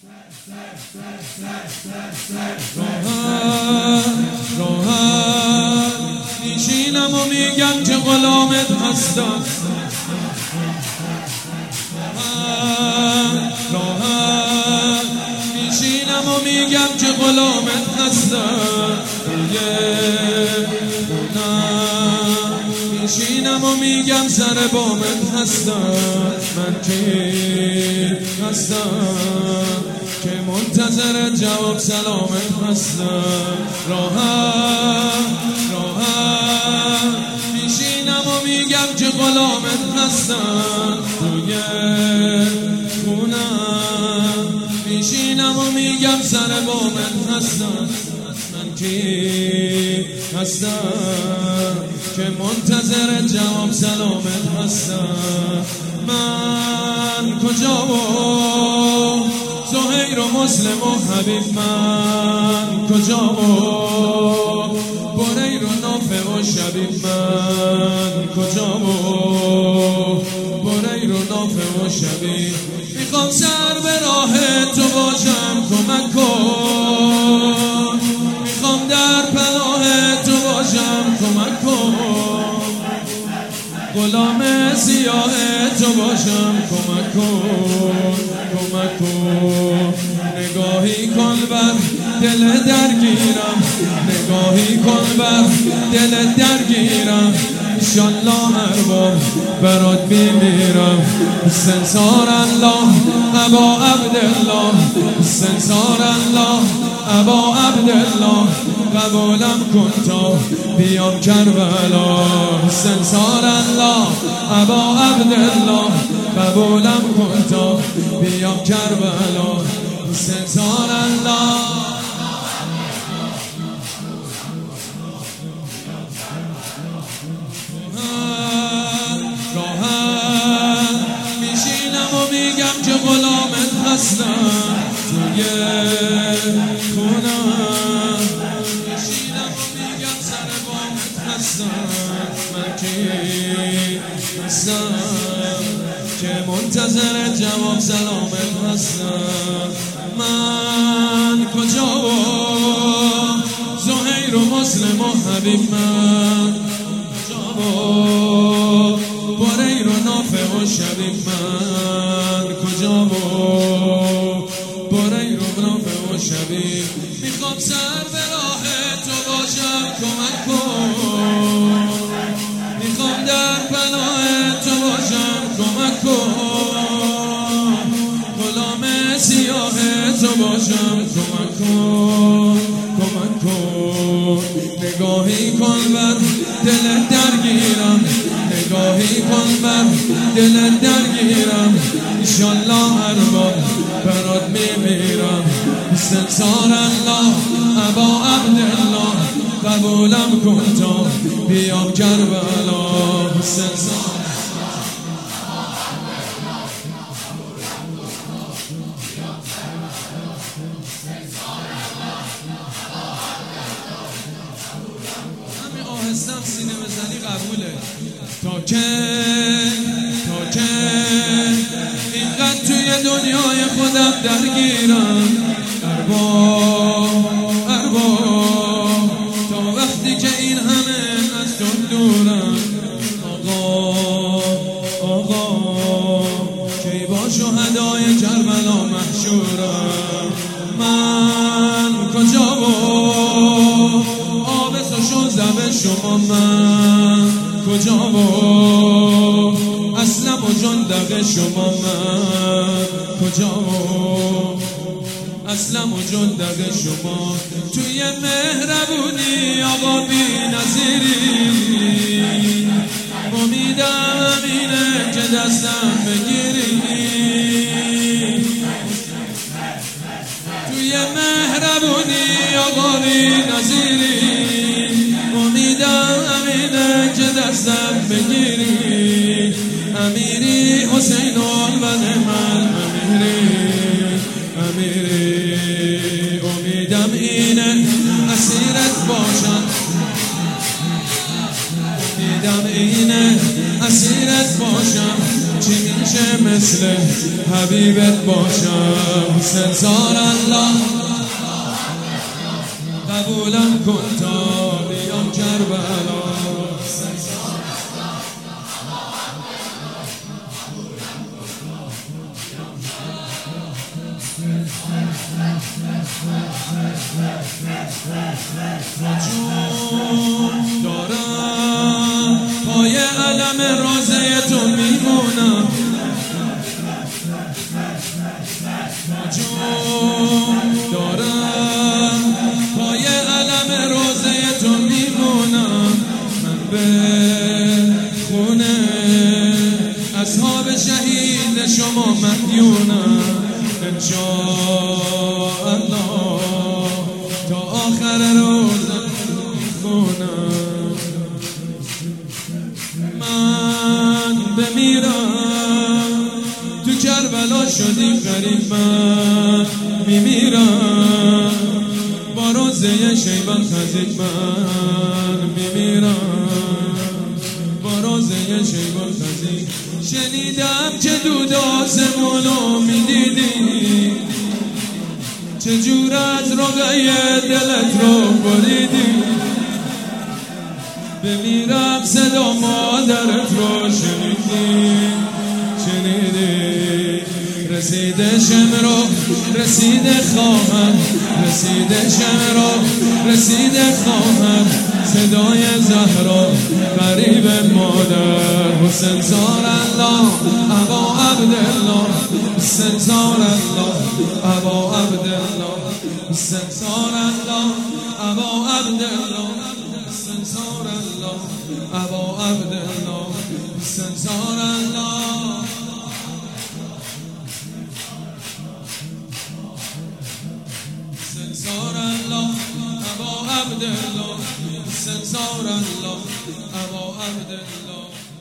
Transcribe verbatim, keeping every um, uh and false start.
راحت راحت میشینم و میگم که غلامت هستم. راحت راحت میشینم و میگم که غلامت هستم. میشینم و میگم سر بامت هستم. من کی هستم که منتظر جواب سلامت هستم. راحت راحت میشینم و میگم که غلامت هستم. توی خونم میشینم و میگم سر بامت هستم. من کی هستم که منتظر جواب سلامت هستم. من کجا و زهیر و مسلم و حبیب، من کجا و بریر و نافع و شبیب، من کجا و بریر و نافع و شبیب. میخوام سر به راه تو باشم، کمک کن. میخوام در پناه تو باشم، کمک کن. غلام سیاه تو باشم، کمک کن کمک کن. نگاهی کن بر دل درگیرم، نگاهی کن بر دل درگیرم. انشالله هر بار برات میمیرم. سنسار الله ابا عبدالله، سنسار الله ابا عبدالله. قبولم کن تا بیام کربلا. سنسار الله ابا عبدالله، قبولم کن تا بیام کربلا. سنسار الله راحت میشینم و میگم که غلامت هستم. توی خونم میشینم و میگم سر بامت هستم. من کی هستم که منتظر جواب سلامت هستم. من کجا و زهیر و مسلم و حبیب، من کجا و بریر و نافع و شبیب، من کجا و بریر و نافع و شبیب. میخوام سر به راه تو باشم، کمک کن. میخوام در پناه تو باشم، کمک کن. غلام سیاه تو باشم، کمک کن کمک کن. نگاهی کن بر دل درگیرم، نگاهی کن بر دل درگیرم. انشالله هر بار برات میمیرم. سنسار الله ابا عبدالله، قبولم کن تا بیام کربلا. سنسار همین آهستم سینه بزنی قبوله. تا که تا که اینقدر توی دنیای خودم درگیرم. ارباب ارباب تا وقتی که این همه از تو دورم. آقا آقا کی با شهدای کربلا محشورم. من کجا و آب سوشو زب شما، من کجا و اسلم و جندق شما، من کجا و اسلم و جندق شما. توی مهربونی آقا بی نظیری، امیدم اینه که دستم بگیری. توی مهربونی آقا بی نظیری، امیدم اینه که دستم بگیری. امیری حسین البن من، امیری امیری. امیدم اینه اسیرت باشم، امیدم اینه اسیرت باشم. چی میشه مثل مثل حبیبت باشم. حسین زار الله قبولم کن تا بیام کربلا. جون دارم پای علم روزه تو میمونم. جون دارم پای علم روزه تو میمونم. من به خونه اصحاب شهید شما مدیونم. انشاءالله تا آخر روز میخونم. من بمیرم تو کربلا شدی غریب، من میمیرم با روزه شیبان خزید. من میمیرم با روزه شیبان خزید. شنیدم که دود آسمونو میدیدی، چجور از رقعه دلت رو بریدی. بمیرم صدا مادرت رو شنیدی شنیدی. رسیده شمرو رسیده خواهر، رسیده شمرو رسیده خواهر. صدای زهرا غریب مادر. حسین زار الله ابا عبدالله. حسین زار الله ابا عبدالله. حسین زار الله ابا عبدالله. حسین زار الله ابا عبدالله. حسین زار الله حسین زار الله ابا عبدالله. حسین زار الله ابا عبدالله.